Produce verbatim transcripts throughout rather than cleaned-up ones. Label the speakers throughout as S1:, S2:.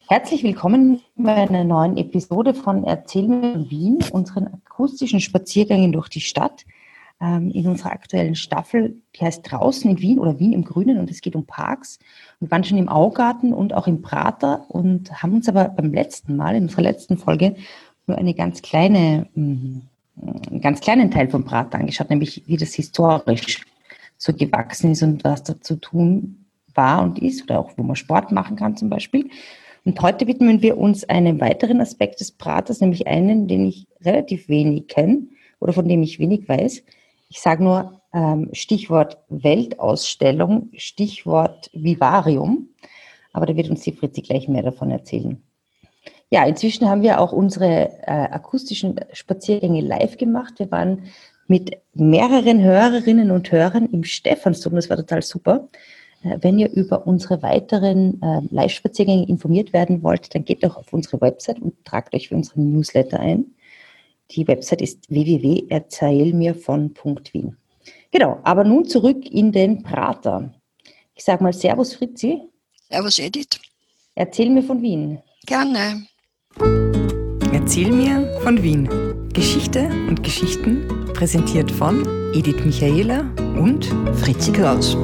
S1: Herzlich willkommen bei einer neuen Episode von Erzähl mir Wien, unseren akustischen Spaziergängen durch die Stadt. Ähm, in unserer aktuellen Staffel, die heißt Draußen in Wien oder Wien im Grünen, und es geht um Parks. Wir waren schon im Augarten und auch im Prater und haben uns aber beim letzten Mal, in unserer letzten Folge, nur eine ganz kleine, einen ganz kleinen Teil vom Prater angeschaut, nämlich wie das historisch so gewachsen ist und was da zu tun war und ist oder auch wo man Sport machen kann zum Beispiel. Und heute widmen wir uns einem weiteren Aspekt des Praters, nämlich einen, den ich relativ wenig kenne oder von dem ich wenig weiß. Ich sage nur ähm, Stichwort Weltausstellung, Stichwort Vivarium, aber da wird uns die Fritzi gleich mehr davon erzählen. Ja, inzwischen haben wir auch unsere äh, akustischen Spaziergänge live gemacht. Wir waren mit mehreren Hörerinnen und Hörern im Stephansdom, das war total super. Wenn ihr über unsere weiteren äh, Live-Spaziergänge informiert werden wollt, dann geht doch auf unsere Website und tragt euch für unseren Newsletter ein. Die Website ist w w w punkt erzählmirvon punkt wien. Genau, aber nun zurück in den Prater. Ich sage mal Servus Fritzi.
S2: Servus Edith.
S1: Erzähl mir von Wien.
S2: Gerne.
S3: Erzähl mir von Wien. Geschichte und Geschichten präsentiert von Edith Michaela und Fritzi Kraus.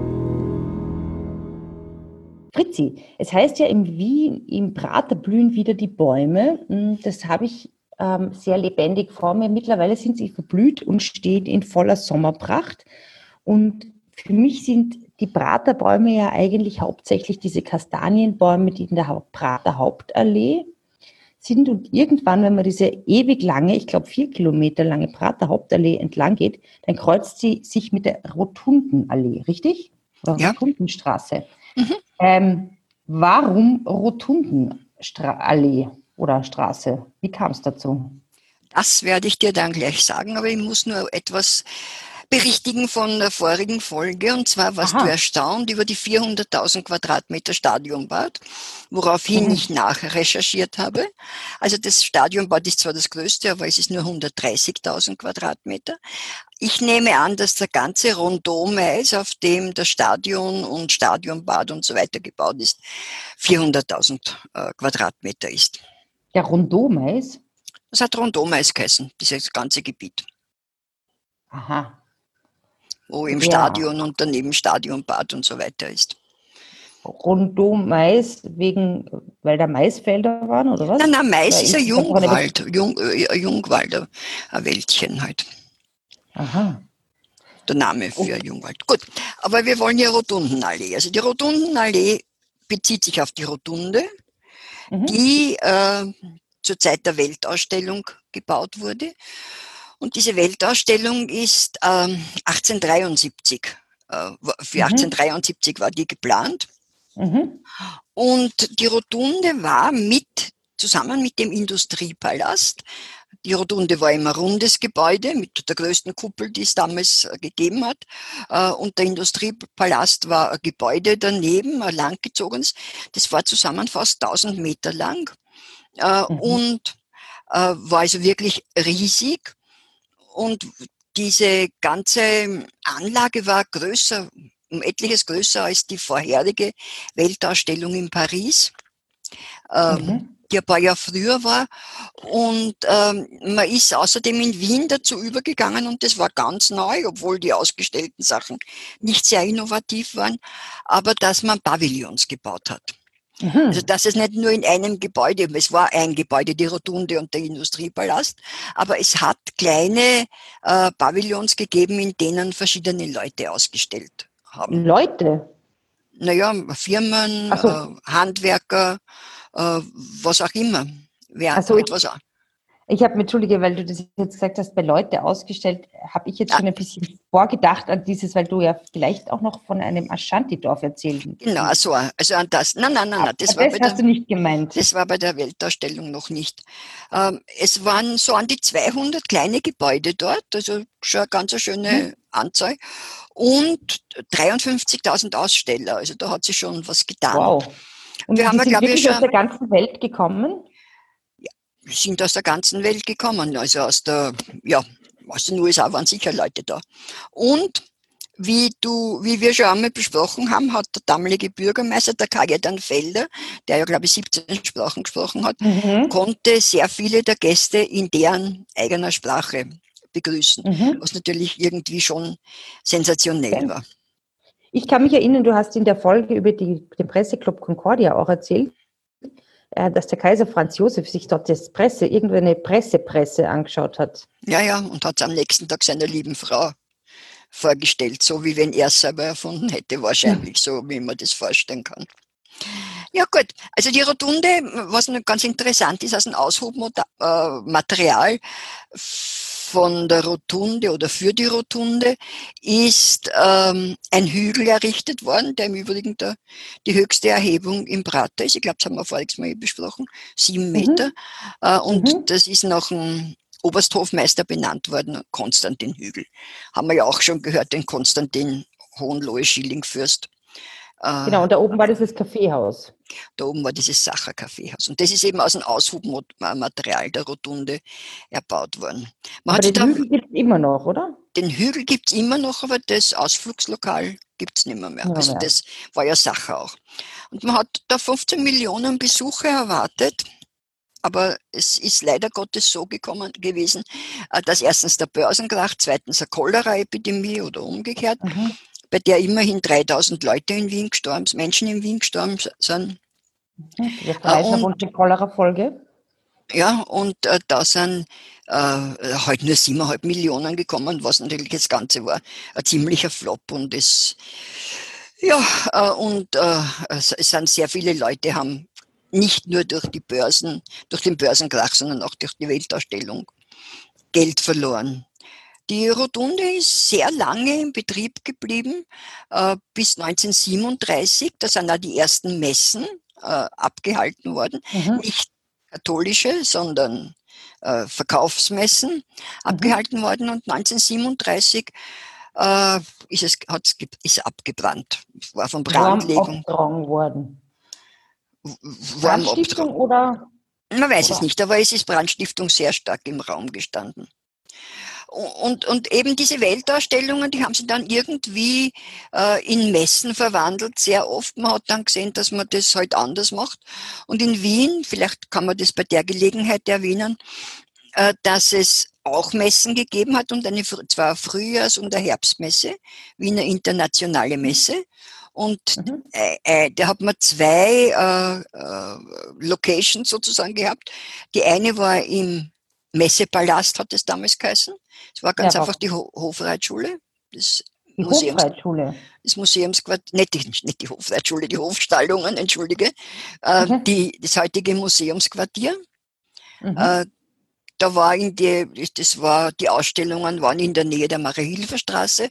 S1: Fritzi, es heißt ja im Wien, im Prater blühen wieder die Bäume. Das habe ich ähm, sehr lebendig vor mir. Mittlerweile sind sie verblüht und stehen in voller Sommerpracht. Und für mich sind die Praterbäume ja eigentlich hauptsächlich diese Kastanienbäume, die in der Prater Hauptallee sind. Und irgendwann, wenn man diese ewig lange, ich glaube vier Kilometer lange Prater Hauptallee entlang geht, dann kreuzt sie sich mit der Rotundenallee, richtig? Oder
S2: Ja.
S1: Rotundenstraße.
S2: Mhm.
S1: Ähm, warum Rotundenallee oder Straße? Wie kam es dazu?
S2: Das werde ich dir dann gleich sagen, aber ich muss nur etwas berichtigen von der vorigen Folge. Und zwar warst
S1: Aha.
S2: du erstaunt über die vierhunderttausend Quadratmeter Stadionbad, woraufhin
S1: Mhm.
S2: ich nachrecherchiert habe. Also das Stadionbad ist zwar das größte, aber es ist nur hundertdreißigtausend Quadratmeter. Ich nehme an, dass der ganze Rondon-Mais, auf dem das Stadion und Stadionbad und so weiter gebaut ist, vierhunderttausend äh, Quadratmeter ist.
S1: Der Rondon-Mais?
S2: Das hat Rondon-Mais geheißen, dieses ganze Gebiet,
S1: Aha.
S2: wo im
S1: Ja.
S2: Stadion und daneben Stadionbad und so weiter ist.
S1: Rondon-Mais wegen, weil da Maisfelder waren, oder was?
S2: Nein, nein, Mais
S1: Weil
S2: ist ein
S1: ich hab noch eine-
S2: Jungwald, Jung, äh, ein Jungwald, ein Wäldchen halt.
S1: Aha.
S2: Der Name für
S1: Okay.
S2: Jungwald. Gut, aber wir wollen ja Rotundenallee. Also die Rotundenallee bezieht sich auf die Rotunde,
S1: Mhm.
S2: die äh, zur Zeit der Weltausstellung gebaut wurde. Und diese Weltausstellung ist ähm, achtzehnhundertdreiundsiebzig, äh, für
S1: Mhm.
S2: achtzehnhundertdreiundsiebzig war die geplant.
S1: Mhm.
S2: Und die Rotunde war mit, zusammen mit dem Industriepalast, die Rotunde war immer ein rundes Gebäude mit der größten Kuppel, die es damals gegeben hat. Und der Industriepalast war ein Gebäude daneben, ein langgezogenes. Das war zusammen fast tausend Meter lang
S1: Mhm.
S2: und war also wirklich riesig. Und diese ganze Anlage war größer, um etliches größer als die vorherige Weltausstellung in Paris. Ähm,
S1: Mhm.
S2: die ein paar Jahre früher war. Und ähm, man ist außerdem in Wien dazu übergegangen, und das war ganz neu, obwohl die ausgestellten Sachen nicht sehr innovativ waren, aber dass man Pavillons gebaut hat.
S1: Mhm.
S2: Also dass es nicht nur in einem Gebäude, es war ein Gebäude, die Rotunde und der Industriepalast, aber es hat kleine äh, Pavillons gegeben, in denen verschiedene Leute ausgestellt haben.
S1: Leute?
S2: Naja, Firmen,
S1: Ach so.
S2: äh, Handwerker, äh, was auch immer. Wer
S1: Ach so,
S2: etwas an.
S1: Ich habe mir, entschuldige, weil du das jetzt gesagt hast, bei Leute ausgestellt, habe ich jetzt
S2: Ah,
S1: schon ein bisschen vorgedacht an dieses, weil du ja vielleicht auch noch von einem Ashanti-Dorf erzählt
S2: genau,
S1: hast.
S2: also, also an das. Nein, nein, nein, nein, das
S1: Aber
S2: war
S1: das
S2: bei
S1: hast
S2: der,
S1: du nicht gemeint.
S2: das war bei der Weltausstellung noch nicht. Ähm, es waren so an die zweihundert kleine Gebäude dort, also schon eine ganz schöne
S1: Mhm.
S2: Anzahl. Und dreiundfünfzigtausend Aussteller, also da hat sich schon was getan.
S1: Wow. Und
S2: Wir haben
S1: die
S2: ja,
S1: sind
S2: glaube ich,
S1: wirklich aus
S2: schon,
S1: der ganzen Welt gekommen?
S2: sind aus der ganzen Welt gekommen, also aus der, ja, aus den U S A waren sicher Leute da. Und Wie du, wie wir schon einmal besprochen haben, hat der damalige Bürgermeister, der Kajetan Felder, der ja, glaube ich, siebzehn Sprachen gesprochen hat,
S1: Mhm.
S2: konnte sehr viele der Gäste in deren eigener Sprache begrüßen,
S1: Mhm.
S2: was natürlich irgendwie schon sensationell
S1: Okay.
S2: war.
S1: Ich kann mich erinnern, du hast in der Folge über die, den Presseclub Concordia auch erzählt, äh, dass der Kaiser Franz Josef sich dort das Presse, irgendeine Pressepresse angeschaut hat.
S2: Ja, ja, und hat es am nächsten Tag seiner lieben Frau vorgestellt, so wie wenn er es selber erfunden hätte, wahrscheinlich, so wie man das vorstellen kann. Ja gut, also die Rotunde, was noch ganz interessant ist, als ein Aushubmaterial von der Rotunde oder für die Rotunde ist ähm, ein Hügel errichtet worden, der im Übrigen der, die höchste Erhebung im Prater ist. Ich glaube, das haben wir voriges Mal besprochen, sieben Meter.
S1: Mhm.
S2: Äh, und
S1: Mhm.
S2: das ist nach einem Obersthofmeister benannt worden, Konstantin Hügel. Haben wir ja auch schon gehört, den Konstantin Hohenlohe-Schillingfürst.
S1: Genau, und da oben war das das Kaffeehaus.
S2: Da oben war dieses Sacher-Kaffeehaus. Und das ist eben aus dem Aushubmaterial der Rotunde erbaut worden. Man
S1: Aber
S2: hat sich
S1: den
S2: da,
S1: Hügel gibt es immer noch, oder?
S2: den Hügel gibt es immer noch, aber das Ausflugslokal gibt es nicht mehr, mehr.
S1: Ja,
S2: Also
S1: mehr.
S2: das war ja Sacher auch. Und man hat da fünfzehn Millionen Besucher erwartet. Aber es ist leider Gottes so gekommen gewesen, dass erstens der Börsenkrach, zweitens eine Cholera-Epidemie oder umgekehrt,
S1: Mhm.
S2: bei der immerhin dreitausend Leute in Wien gestorben, Menschen in Wien gestorben sind.
S1: Mhm. Der
S2: Äh,
S1: Verweis auf
S2: Und
S1: unsere Cholera-Folge.
S2: ja, und äh, da sind äh, halt nur siebeneinhalb Millionen gekommen, was natürlich das Ganze war ein ziemlicher Flop. Und es, ja, äh, und äh, es, es sind sehr viele Leute, haben nicht nur durch die Börsen, durch den Börsenkrach, sondern auch durch die Weltausstellung Geld verloren. Die Rotunde ist sehr lange in Betrieb geblieben, äh, bis neunzehnhundertsiebenunddreißig. Da sind auch die ersten Messen äh, abgehalten worden.
S1: Mhm.
S2: Nicht katholische, sondern äh, Verkaufsmessen
S1: Mhm.
S2: abgehalten worden. Und neunzehnhundertsiebenunddreißig äh, ist es hat's, ist abgebrannt. War von
S1: Warm
S2: Brandlegung,
S1: abgetragen worden.
S2: warm
S1: Brandstiftung
S2: abgetragen.
S1: oder,
S2: Man weiß es
S1: oder?
S2: nicht, aber es ist Brandstiftung sehr stark im Raum gestanden. Und, und eben diese Weltausstellungen, die haben sie dann irgendwie äh, in Messen verwandelt, sehr oft. Man hat dann gesehen, dass man das halt anders macht. Und in Wien, vielleicht kann man das bei der Gelegenheit erwähnen, äh, dass es auch Messen gegeben hat, und eine, zwar eine Frühjahrs- und eine Herbstmesse, Wiener Internationale Messe. Und
S1: Mhm.
S2: äh, äh, da hat man zwei äh, äh, Locations sozusagen gehabt. Die eine war im Messepalast, hat es damals geheißen. Es war
S1: Ja,
S2: ganz einfach
S1: aber
S2: die Ho Hofreitschule, das
S1: die
S2: Museums,
S1: Hofreitschule.
S2: das Museumsquartier, nicht die, nicht die Hofreitschule, die Hofstallungen, entschuldige, äh,
S1: Mhm.
S2: die, das heutige Museumsquartier.
S1: Mhm.
S2: Äh, da war in die, das war, die Ausstellungen waren in der Nähe der Maria-Hilfer-Straße.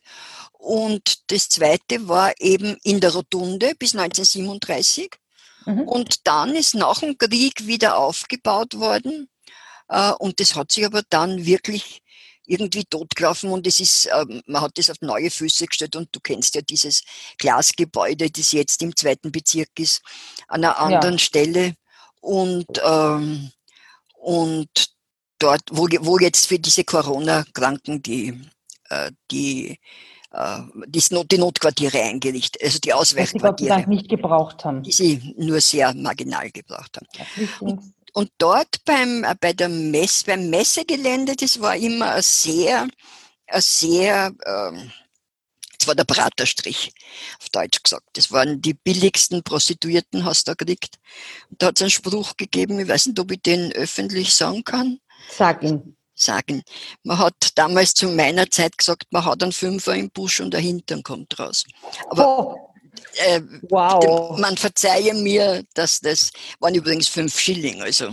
S2: Und das zweite war eben in der Rotunde bis neunzehnhundertsiebenunddreißig.
S1: Mhm.
S2: Und dann ist nach dem Krieg wieder aufgebaut worden. Äh, und das hat sich aber dann wirklich irgendwie totgelaufen, und es ist, ähm, man hat das auf neue Füße gestellt, und du kennst ja dieses Glasgebäude, das jetzt im zweiten Bezirk ist, an einer anderen
S1: Ja.
S2: Stelle. Und, ähm, und dort, wo, wo jetzt für diese Corona-Kranken die, äh, die, äh, die, Not, die Notquartiere eingerichtet, also die
S1: Was sie Gott sei Dank
S2: Ausweichquartiere,
S1: nicht gebraucht
S2: die
S1: haben.
S2: sie nur sehr marginal gebraucht haben.
S1: Ja,
S2: Und,
S1: Flüchtlings.
S2: und dort beim, äh, bei der Mess, beim Messegelände, das war immer ein sehr, ein sehr, ähm, das war der Praterstrich, auf Deutsch gesagt. Das waren die billigsten Prostituierten, hast du da gekriegt. Und da hat es einen Spruch gegeben, ich weiß nicht, ob ich den öffentlich sagen kann.
S1: Sag ihn.
S2: Sagen. Man hat damals zu meiner Zeit gesagt, man hat einen Fünfer im Busch und der Hintern kommt raus. Aber
S1: Oh,
S2: äh, bitte,
S1: wow.
S2: man verzeihe mir, dass das waren übrigens fünf Schilling, also,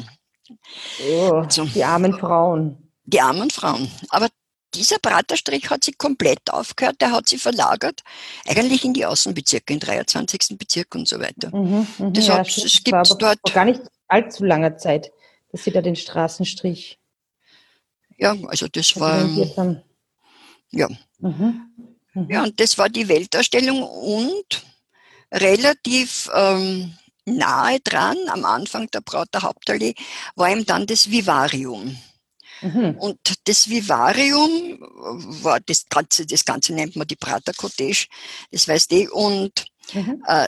S1: Oh,
S2: also
S1: die armen Frauen.
S2: die armen Frauen. Aber dieser Praterstrich hat sich komplett aufgehört, der hat sich verlagert, eigentlich in die Außenbezirke, in den dreiundzwanzigsten Bezirk und so weiter.
S1: Mhm, mhm,
S2: Das
S1: ja,
S2: hat,
S1: stimmt.
S2: es
S1: Das war
S2: gibt
S1: aber vor
S2: dort,
S1: gar nicht allzu langer Zeit, dass sie da den Straßenstrich
S2: ja, also das war,
S1: reglementiert haben.
S2: ja,
S1: Mhm,
S2: ja,
S1: mhm,
S2: und das war die Weltausstellung, und relativ ähm, nahe dran, am Anfang der Prater Hauptallee, war eben dann das Vivarium.
S1: Mhm.
S2: Und das Vivarium war das Ganze, das Ganze nennt man die Prater Cottage, das weißt du, und
S1: Mhm.
S2: äh,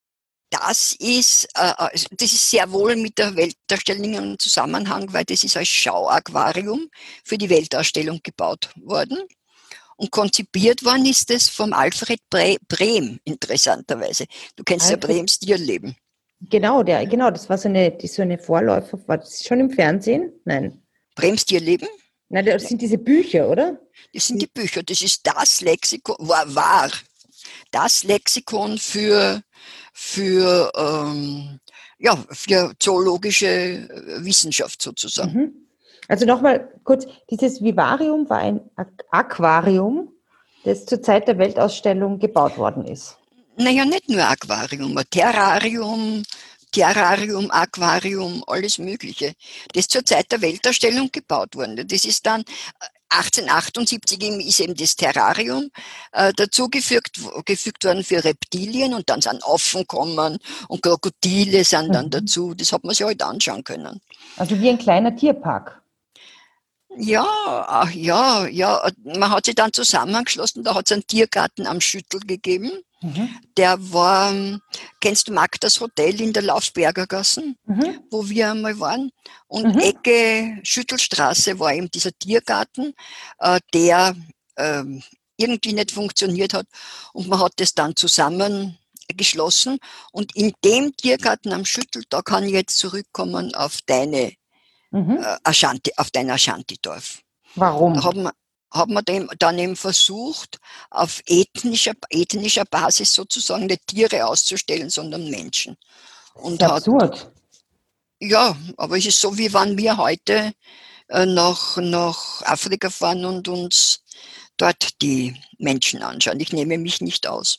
S2: das ist, äh, also das ist sehr wohl mit der Weltausstellung im Zusammenhang, weil das ist als Schauaquarium für die Weltausstellung gebaut worden. Und konzipiert worden ist es vom Alfred Bre Brehm, interessanterweise. Du kennst ja
S1: Alfred,
S2: Brehms Tierleben.
S1: genau, der, genau, das war so eine, die, so eine Vorläufer, war das schon im Fernsehen? Nein.
S2: Brehms Tierleben,
S1: Nein, das sind diese Bücher, oder?
S2: das sind die Bücher, das ist das Lexikon, war, war das Lexikon für, für, ähm, ja, für zoologische Wissenschaft sozusagen.
S1: Mhm. Also nochmal kurz, dieses Vivarium war ein Ak- Aquarium, das zur Zeit der Weltausstellung gebaut worden ist.
S2: Naja, nicht nur Aquarium, ein Terrarium, Terrarium, Aquarium, alles Mögliche. Das zur Zeit der Weltausstellung gebaut worden. Das ist dann achtzehnhundertachtundsiebzig ist eben das Terrarium äh, dazugefügt gefügt worden für Reptilien und dann sind Affen gekommen und Krokodile sind dann
S1: Mhm.
S2: dazu. Das hat man sich halt anschauen können.
S1: Also wie ein kleiner Tierpark.
S2: Ja, ach ja, ja, man hat sich dann zusammengeschlossen, da hat es einen Tiergarten am Schüttel gegeben.
S1: Mhm.
S2: Der war, kennst du Magdas Hotel in der Laufberger Gassen,
S1: Mhm.
S2: wo wir einmal waren? Und
S1: Mhm.
S2: Ecke Schüttelstraße war eben dieser Tiergarten, äh, der ähm, irgendwie nicht funktioniert hat. Und man hat das dann zusammengeschlossen. Und in dem Tiergarten am Schüttel, da kann ich jetzt zurückkommen auf deine
S1: Mhm.
S2: äh, Ashanti, auf dein Aschantidorf. Da
S1: Warum?
S2: haben wir, haben wir dem, dann eben versucht, auf ethnischer, ethnischer Basis sozusagen nicht Tiere auszustellen, sondern Menschen.
S1: Das ist
S2: Und
S1: ja
S2: hat,
S1: absurd.
S2: ja, aber es ist so, wie wenn wir heute äh, nach, nach Afrika fahren und uns dort die Menschen anschauen. Ich nehme mich nicht aus.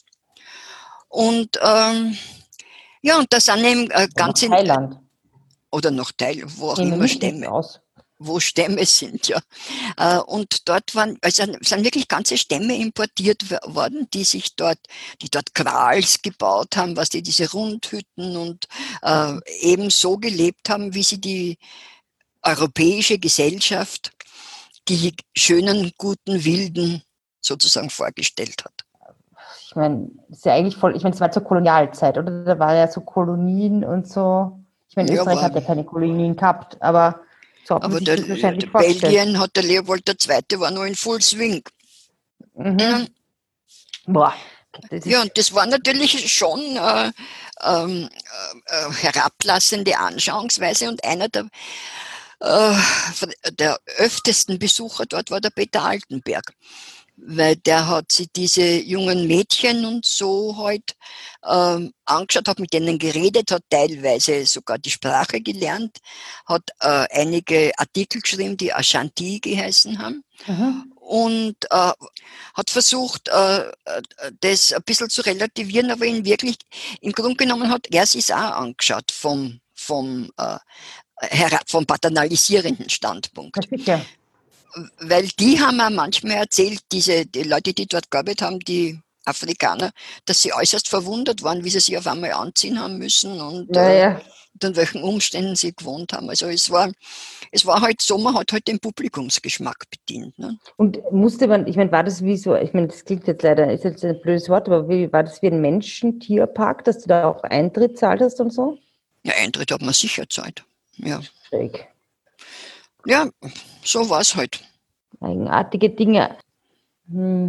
S2: Und ähm, ja, und da sind eben äh,
S1: Oder nach
S2: ganze, äh,
S1: Thailand.
S2: oder noch Teil, wo
S1: Ich
S2: auch
S1: nehme
S2: immer
S1: mich nicht
S2: Stämme,
S1: aus.
S2: wo Stämme sind, ja. Äh, Und dort waren, also sind wirklich ganze Stämme importiert worden, die sich dort, die dort Kraals gebaut haben, was die diese Rundhütten und äh, eben so gelebt haben, wie sie die europäische Gesellschaft, die schönen, guten, wilden sozusagen vorgestellt hat.
S1: Ich meine, das ist ja eigentlich voll, ich meine, es war zur Kolonialzeit, oder? Da war ja so Kolonien und so. Ich meine,
S2: Ja,
S1: Österreich
S2: war,
S1: hat ja keine Kolonien gehabt, aber so hat man
S2: aber
S1: sich
S2: der,
S1: das
S2: der
S1: wahrscheinlich vorgestellt.
S2: Belgien hat der Leopold der Zweite war noch in Full Swing.
S1: Mhm. Boah, das
S2: Ja,
S1: ist,
S2: und das war natürlich schon äh, ähm, äh, herablassende Anschauungsweise und einer der, äh, der öftesten Besucher dort war der Peter Altenberg, weil der hat sich diese jungen Mädchen und so halt ähm, angeschaut, hat mit denen geredet, hat teilweise sogar die Sprache gelernt, hat äh, einige Artikel geschrieben, die Ashanti geheißen haben.
S1: mhm.
S2: Und äh, hat versucht, äh, das ein bisschen zu relativieren, aber in wirklich, im Grunde genommen hat er sich auch angeschaut vom, vom, äh, herab, vom paternalisierenden
S1: Ja,
S2: Standpunkt.
S1: sicher.
S2: Weil die haben auch manchmal erzählt, diese die Leute, die dort gearbeitet haben, die Afrikaner, dass sie äußerst verwundert waren, wie sie sich auf einmal anziehen haben müssen und
S1: Ja,
S2: äh,
S1: ja.
S2: unter welchen Umständen sie gewohnt haben. Also es war, es war halt so, man hat halt den Publikumsgeschmack bedient. Ne?
S1: Und musste man, ich meine, war das wie so, ich meine, das klingt jetzt leider, ist jetzt ein blödes Wort, aber wie, war das wie ein Menschen-Tierpark, dass du da auch Eintritt zahlt hast und so?
S2: Ja, Eintritt hat man sicher Zeit. Ja,
S1: Schräg.
S2: ja, so war es halt.
S1: Eigenartige Dinge. Hm.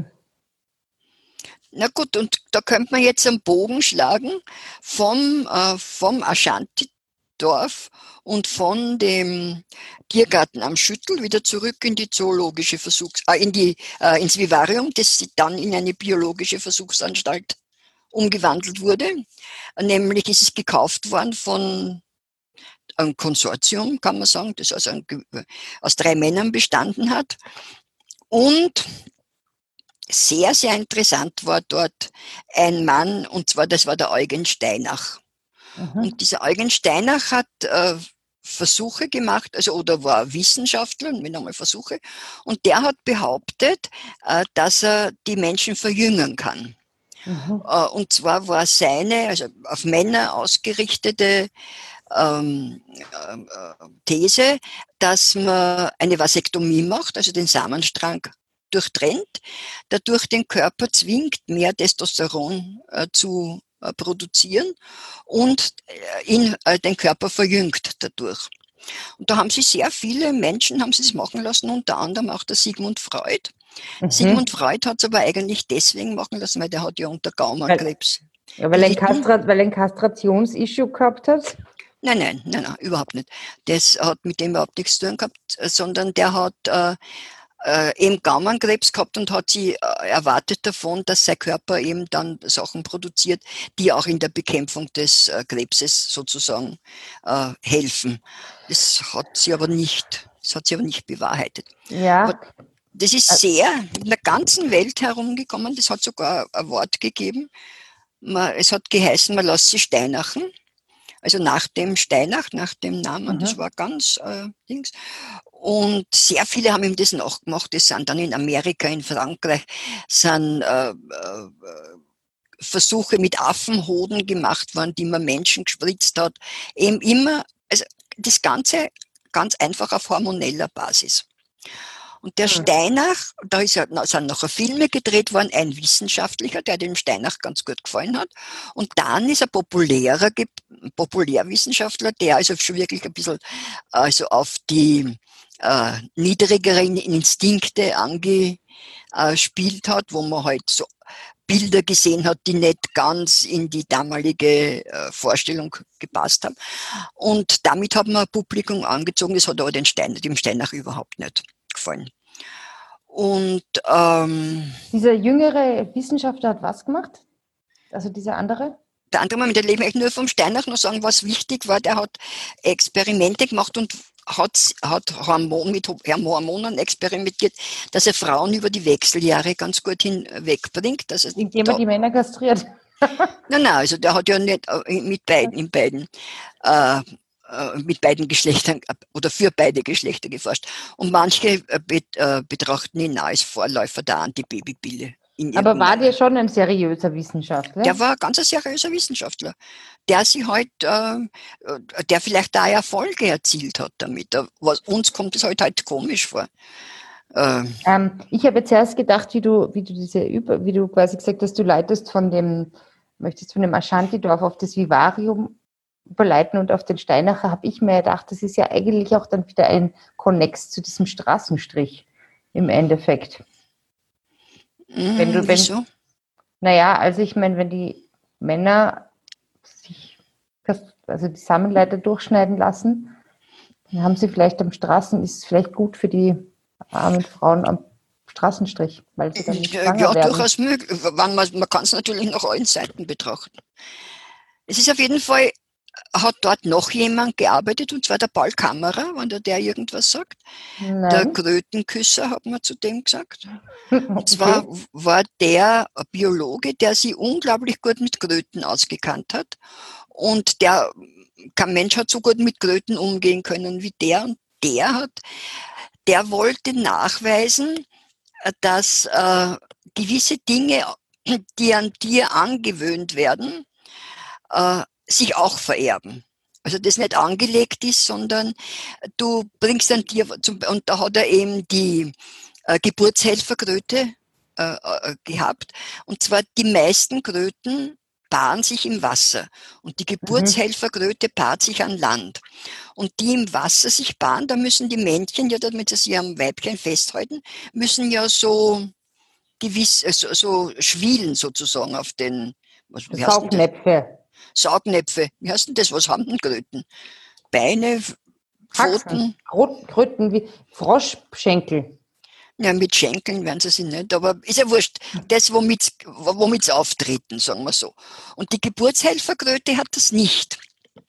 S2: Na gut, und da könnte man jetzt einen Bogen schlagen vom, äh, vom Aschantidorf und von dem Tiergarten am Schüttel wieder zurück in die zoologische Versuchs äh, in die, äh, ins Vivarium, das dann in eine biologische Versuchsanstalt umgewandelt wurde. Nämlich ist es gekauft worden von einem Konsortium, kann man sagen, das also ein, aus drei Männern bestanden hat. Und sehr, sehr interessant war dort ein Mann, und zwar das war der Eugen Steinach.
S1: Mhm.
S2: Und dieser Eugen Steinach hat äh, Versuche gemacht, also oder war Wissenschaftler, und mit einmal Versuche, und der hat behauptet, äh, dass er die Menschen verjüngen kann.
S1: Mhm.
S2: Äh, und zwar war seine, also auf Männer ausgerichtete ähm, äh, These, dass man eine Vasektomie macht, also den Samenstrang durchtrennt, dadurch den Körper zwingt, mehr Testosteron äh, zu äh, produzieren und äh, ihn, äh, den Körper verjüngt dadurch. Und da haben sich sehr viele Menschen haben sie es machen lassen, unter anderem auch der Sigmund Freud.
S1: Mhm.
S2: Sigmund Freud hat es aber eigentlich deswegen machen lassen, weil der hat ja unter Gaumenkrebs
S1: Ja, weil er ein,
S2: gelitten.
S1: Kastrat, weil er ein Kastrationsissue gehabt hat?
S2: Nein, nein, nein, nein, überhaupt nicht. Das hat mit dem überhaupt nichts zu tun gehabt, sondern der hat äh, äh, eben Gaumenkrebs gehabt und hat sie äh, erwartet davon, dass sein Körper eben dann Sachen produziert, die auch in der Bekämpfung des äh, Krebses sozusagen äh, helfen. Das hat sie aber nicht, das hat sie aber nicht bewahrheitet.
S1: Ja.
S2: Aber das ist sehr in der ganzen Welt herumgekommen. Das hat sogar ein Wort gegeben. Man, es hat geheißen, man lässt sie steinachen. Also nach dem Steinach, nach dem Namen, mhm. Das war ganz äh, Dings. Und sehr viele haben ihm das nachgemacht. Das sind dann in Amerika, in Frankreich, sind äh, äh, Versuche mit Affenhoden gemacht worden, die man Menschen gespritzt hat. Eben immer, also das Ganze ganz einfach auf hormoneller Basis. Und der Steinach, da ist ja, sind nachher Filme gedreht worden, ein Wissenschaftlicher, der dem Steinach ganz gut gefallen hat. Und dann ist ein populärer, Populärwissenschaftler, der also schon wirklich ein bisschen also auf die äh, niedrigeren Instinkte angespielt hat, wo man halt so Bilder gesehen hat, die nicht ganz in die damalige äh, Vorstellung gepasst haben. Und damit hat man ein Publikum angezogen, das hat aber den Stein, dem Steinach überhaupt nicht gefallen. Und ähm,
S1: dieser jüngere Wissenschaftler hat was gemacht? Also dieser andere?
S2: Der andere Mal, mit dem Leben ich nur vom Steinach noch sagen, was wichtig war, der hat Experimente gemacht und hat, hat Hormon, mit Hormonen experimentiert, dass er Frauen über die Wechseljahre ganz gut hinwegbringt. Also
S1: indem er die Männer kastriert.
S2: Nein, nein, also der hat ja nicht mit beiden, in beiden, äh, mit beiden Geschlechtern oder für beide Geschlechter geforscht. Und manche betrachten ihn als Vorläufer der Antibabypille.
S1: Aber war der schon ein seriöser Wissenschaftler?
S2: Der war ganz ein seriöser Wissenschaftler, der sich halt, äh, der vielleicht da Erfolge erzielt hat damit. Was, uns kommt es halt halt komisch vor.
S1: Äh, ähm, ich habe jetzt erst gedacht, wie du, wie du diese Über, wie du quasi gesagt hast, du leitest von dem, möchtest von dem Ashanti-Dorf auf das Vivarium überleiten und auf den Steinacher, habe ich mir gedacht, das ist ja eigentlich auch dann wieder ein Konnex zu diesem Straßenstrich im Endeffekt.
S2: Mm,
S1: wenn du, wenn,
S2: wieso?
S1: Naja, also ich meine, wenn die Männer sich also die Samenleiter durchschneiden lassen, dann haben sie vielleicht am Straßen, ist es vielleicht gut für die armen Frauen am Straßenstrich, weil sie dann nicht schwanger
S2: ja,
S1: werden.
S2: durchaus möglich. Man, man kann es natürlich nach allen Seiten betrachten. Es ist auf jeden Fall, hat dort noch jemand gearbeitet, und zwar der Paul Kammerer, wenn der, der irgendwas sagt.
S1: Nein.
S2: Der Krötenküsser, hat man zu dem gesagt.
S1: Okay.
S2: Und zwar war der Biologe, der sich unglaublich gut mit Kröten ausgekannt hat. Und der, kein Mensch hat so gut mit Kröten umgehen können wie der. Und der hat, der wollte nachweisen, dass äh, gewisse Dinge, die an dir angewöhnt werden, äh, sich auch vererben. Also das nicht angelegt ist, sondern du bringst ein Tier, zum, und da hat er eben die äh, Geburtshelferkröte äh, äh, gehabt. Und zwar die meisten Kröten paaren sich im Wasser und die Geburtshelferkröte paart sich an Land. Und die im Wasser sich paaren, da müssen die Männchen, ja, damit sie sich am Weibchen festhalten, müssen ja so gewiss, so, so schwielen sozusagen auf den, was, wie heißt denn das?
S1: Saugnäpfe.
S2: Saugnäpfe. Wie heißt denn das? Was haben denn Kröten? Beine, Pfoten?
S1: Haxen, Kröten wie Froschschenkel.
S2: Ja, mit Schenkeln werden sie sich nicht, aber ist ja wurscht. Das, womit, womit sie auftreten, sagen wir so. Und die Geburtshelferkröte hat das nicht.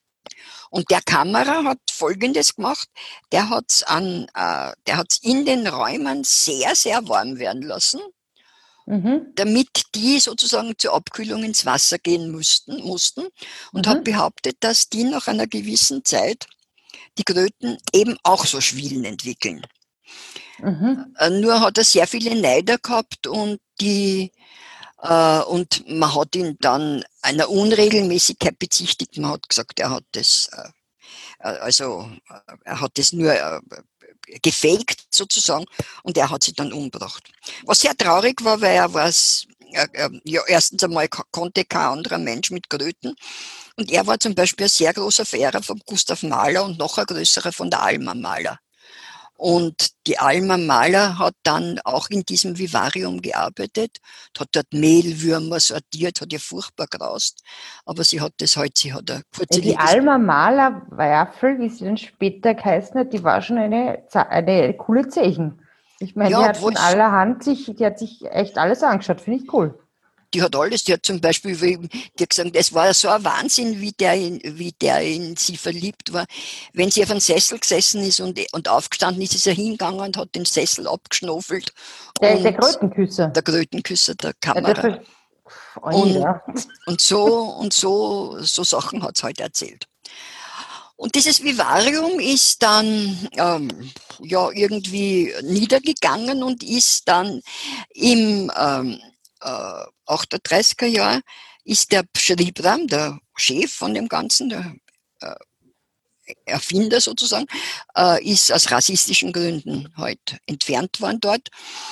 S2: Und der Kammerer hat Folgendes gemacht, der hat es an, äh, der hat's in den Räumen sehr, sehr warm werden lassen,
S1: Mhm.
S2: damit die sozusagen zur Abkühlung ins Wasser gehen mussten, mussten und
S1: Mhm.
S2: hat behauptet, dass die nach einer gewissen Zeit die Kröten eben auch so Schwielen entwickeln.
S1: Mhm.
S2: Äh, nur hat er sehr viele Neider gehabt und die äh, und man hat ihn dann einer Unregelmäßigkeit bezichtigt. Man hat gesagt, er hat das äh, also er hat das nur gefaked sozusagen und er hat sich dann umgebracht. Was sehr traurig war, weil er war ja, erstens einmal konnte kein anderer Mensch mit Kröten und er war zum Beispiel ein sehr großer Verehrer von Gustav Mahler und noch ein größerer von der Alma Mahler. Und die Alma Mahler hat dann auch in diesem Vivarium gearbeitet, hat dort Mehlwürmer sortiert, hat ihr furchtbar graust, aber sie hat das halt, sie hat eine kurze
S1: Die Alma Mahler Waffel, wie sie dann später geheißen hat, die war schon eine, eine coole Zeichen. Ich meine, ja, die hat von allerhand sich, die hat sich echt alles angeschaut, finde ich cool.
S2: Die hat alles, die hat zum Beispiel, die hat gesagt, es war so ein Wahnsinn, wie der, in, wie der in sie verliebt war. Wenn sie auf einem Sessel gesessen ist und, und aufgestanden ist, ist er hingegangen und hat den Sessel abgeschnauffelt.
S1: Der, der Krötenküsser.
S2: Der Krötenküsser der Kamera.
S1: Ja, oh,
S2: und,
S1: ja.
S2: und so, und so, so Sachen hat es halt erzählt. Und dieses Vivarium ist dann ähm, ja irgendwie niedergegangen und ist dann im ähm, äh, achtunddreißiger Jahr ist der Schriebram, der Chef von dem Ganzen, der äh, Erfinder sozusagen, äh, ist aus rassistischen Gründen halt entfernt worden dort.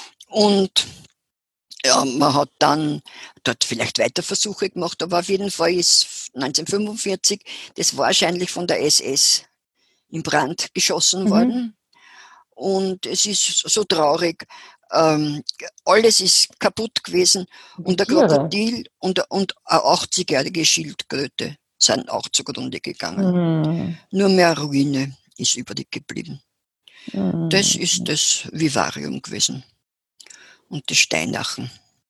S2: Und ja, man hat dann dort vielleicht weiter Versuche gemacht, aber auf jeden Fall ist neunzehnhundertfünfundvierzig das wahrscheinlich von der S S in Brand geschossen mhm. worden. Und es ist so traurig. Ähm, alles ist kaputt gewesen. Und der Krokodil und, und eine achtzigjährige Schildkröte sind auch zugrunde gegangen. Mhm. Nur mehr Ruine ist übrig geblieben. Mhm. Das ist das Vivarium gewesen. Und das Steinachen.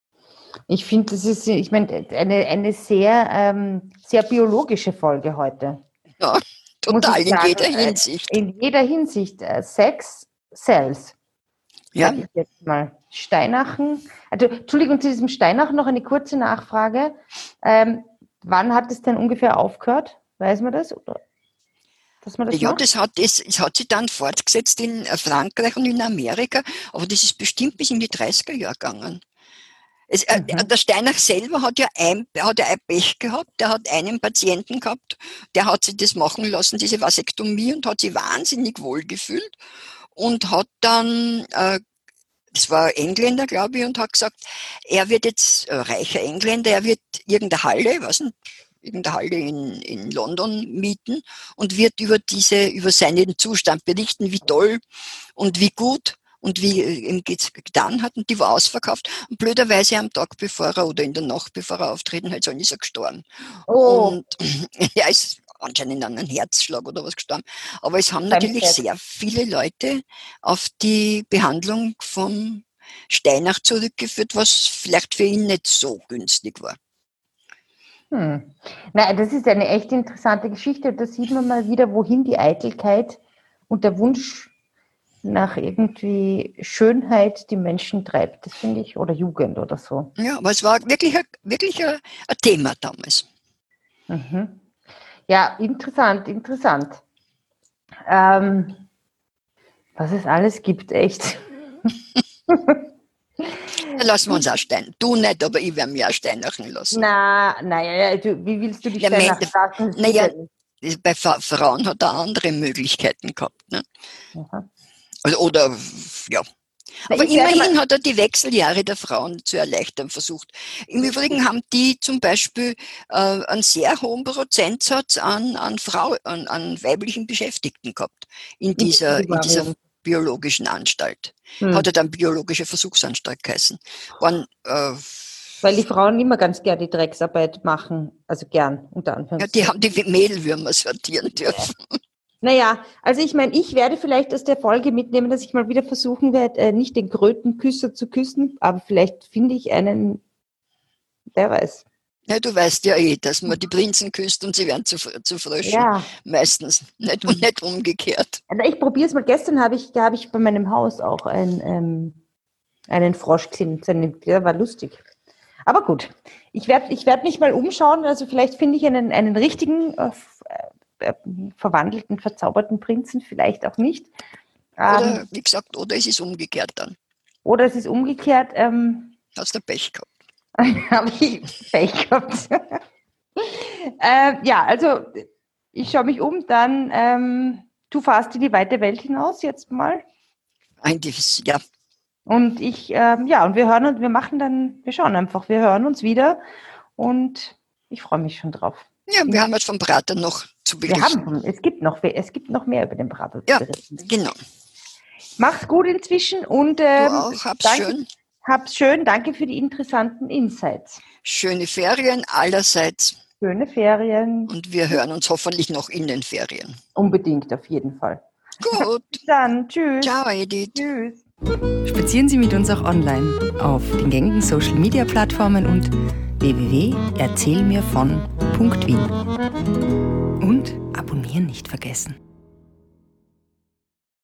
S1: Ich finde, das ist, ich meine, eine, eine sehr, ähm, sehr biologische Folge heute.
S2: Ja, total, in sagen, jeder Hinsicht.
S1: In jeder Hinsicht. Äh, Sex sells.
S2: Ja.
S1: Ich jetzt mal. Steinachen. Also, Entschuldigung, zu diesem Steinachen noch eine kurze Nachfrage. Ähm, wann hat es denn ungefähr aufgehört? Weiß man das? Oder? Dass man das
S2: ja,
S1: macht?
S2: das hat, das, das hat sich dann fortgesetzt in Frankreich und in Amerika, aber das ist bestimmt bis in die dreißiger Jahre gegangen. Es, äh,
S1: Mhm.
S2: Der Steinach selber hat ja, ein, hat ja ein Pech gehabt, der hat einen Patienten gehabt, der hat sich das machen lassen, diese Vasektomie, und hat sich wahnsinnig wohl gefühlt und hat dann, äh, das war ein Engländer, glaube ich, und hat gesagt, er wird jetzt, äh, reicher Engländer, er wird irgendeine Halle, was nicht, irgendeine Halle in, in London mieten und wird über diese, über seinen Zustand berichten, wie toll und wie gut und wie ihm getan hat, und die war ausverkauft. Und blöderweise am Tag bevor er oder in der Nacht bevor er auftreten hat, ist er gestorben.
S1: Oh.
S2: Und er ist anscheinend an einem Herzschlag oder was gestorben. Aber es haben natürlich sehr viele Leute auf die Behandlung vom Steinach zurückgeführt, was vielleicht für ihn nicht so günstig war.
S1: Hm. Nein, das ist eine echt interessante Geschichte. Da sieht man mal wieder, wohin die Eitelkeit und der Wunsch nach irgendwie Schönheit die Menschen treibt. Das finde ich, oder Jugend oder so.
S2: Ja, aber es war wirklich ein, wirklich ein, ein Thema damals.
S1: Mhm. Ja, interessant, interessant. Ähm, was es alles gibt, echt.
S2: Lassen wir uns auch Stein. Du nicht, aber ich werde mich auch Steinachen lassen.
S1: Na, naja, du, wie willst du die
S2: Ja,
S1: Steinachen lassen?
S2: Naja, bei Frauen hat er andere Möglichkeiten gehabt. Ne?
S1: Mhm.
S2: Also, oder, ja.
S1: Na,
S2: aber
S1: ich
S2: immerhin hat er die Wechseljahre der Frauen zu erleichtern versucht. Im Übrigen haben die zum Beispiel äh, einen sehr hohen Prozentsatz an, an, Frau, an, an weiblichen Beschäftigten gehabt in dieser, in dieser biologischen Anstalt. Hm. Hat er dann biologische Versuchsanstalt geheißen. Waren, äh,
S1: Weil die Frauen immer ganz gern die Drecksarbeit machen, also gern, unter Anführungszeichen.
S2: Ja, die haben die Mehlwürmer sortieren dürfen. Ja.
S1: Naja, also ich meine, ich werde vielleicht aus der Folge mitnehmen, dass ich mal wieder versuchen werde, äh, nicht den Krötenküsser zu küssen, aber vielleicht finde ich einen, wer weiß.
S2: Ja, du weißt ja eh, dass man die Prinzen küsst und sie werden zu, zu Fröschen. Ja. Meistens. Nicht, und nicht umgekehrt.
S1: Ich probiere es mal. Gestern habe ich, habe ich bei meinem Haus auch ein, ähm, einen Frosch gesehen. Der war lustig. Aber gut, ich werde ich werd mich mal umschauen. Also vielleicht finde ich einen, einen richtigen, äh, äh, verwandelten, verzauberten Prinzen. Vielleicht auch nicht.
S2: Oder, ähm, wie gesagt, oder es ist umgekehrt dann.
S1: Oder es ist umgekehrt. Ähm,
S2: Hast du Pech gehabt?
S1: Habe ich Pech gehabt. äh, ja, also ich schaue mich um, dann ähm, du fahrst in die weite Welt hinaus jetzt mal.
S2: Eigentlich, ja.
S1: Und ich, ähm, ja, und wir hören und wir machen dann, wir schauen einfach, wir hören uns wieder und ich freue mich schon drauf.
S2: Ja, wir haben jetzt vom Prater noch zu berichten.
S1: Wir haben, es gibt noch, es gibt noch mehr über den Prater zu
S2: ja,
S1: berichten.
S2: Genau.
S1: Mach's gut inzwischen und ähm,
S2: du auch, hab's
S1: danke,
S2: schön.
S1: Hab's schön, danke für die interessanten Insights.
S2: Schöne Ferien allerseits.
S1: Schöne Ferien.
S2: Und wir hören uns hoffentlich noch in den Ferien.
S1: Unbedingt, auf jeden Fall.
S2: Gut.
S1: Bis dann, tschüss.
S2: Ciao, Edith.
S1: Tschüss.
S3: Spazieren Sie mit uns auch online auf den gängigen Social-Media-Plattformen und w w w punkt erzählmirvon punkt wien. Und abonnieren nicht vergessen.